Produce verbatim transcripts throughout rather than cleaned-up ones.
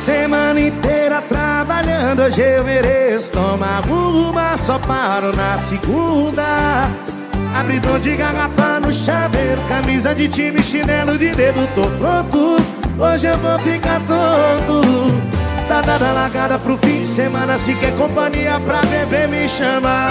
semana inteira trabalhando, hoje eu mereço tomar uma, só paro na segunda. Abridor de garrafa no chaveiro, camisa de time, chinelo de dedo, tô pronto. Hoje eu vou ficar tonto. Tá dada a largada pro fim de semana, se quer companhia pra beber me chama.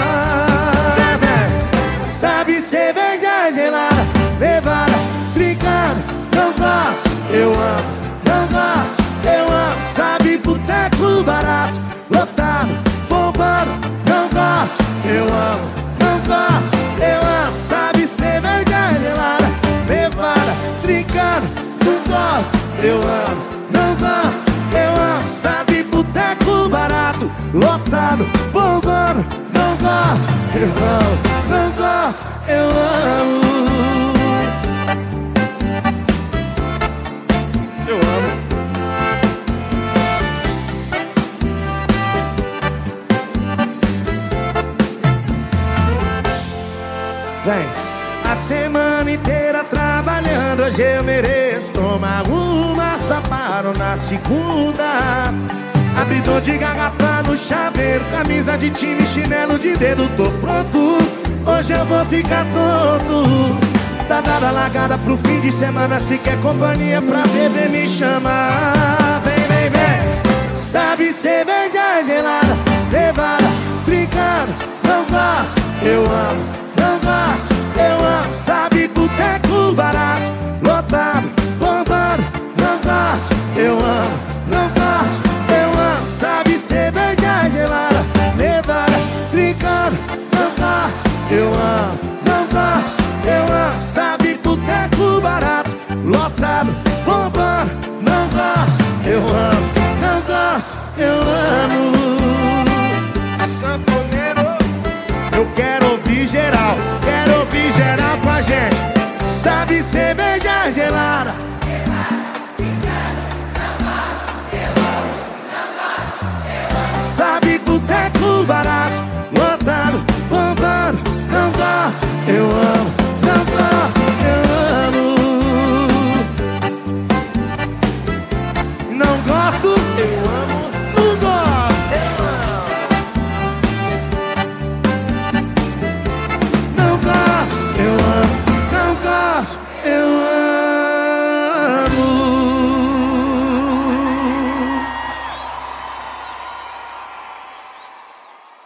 Sabe cerveja gelada, levada, trincada, não gosto, eu amo, não gosto, eu amo. Sabe boteco barato, lotado, bombando, não gosto, eu amo, não gosto, eu amo. Sabe cerveja gelada, levada, trincada, não gosto, eu amo, não gosto, eu amo. Sabe boteco barato, lotado, bombando, não gosto, eu amo, não gosto, eu amo. Eu amo. Vem. A semana inteira trabalhando, hoje eu mereço tomar uma, só paro na segunda. Abridor de garrafa no chaveiro, camisa de time, chinelo de dedo, tô pronto. Hoje eu vou ficar tonto. Tá dada a largada pro fim de semana, se quer companhia pra beber me chama. Vem, vem, vem. Sabe cerveja gelada, levada, trincada, não gosto, eu amo, não gosto, eu amo. Sabe boteco barato, lotado, bombado, não gosto, eu amo, não gosto, eu amo. Sabe cerveja gelada, levada, trincada, não gosto, eu amo, não gosto, eu amo. Sabe boteco barato, lotado, bombando, não gosto, eu amo, não gosto, eu amo. Sanfoneiro, eu quero ouvir geral, quero ouvir geral com a gente. Sabe cerveja gelada, sabe boteco barato, lotado, bombando, não gosto, eu amo.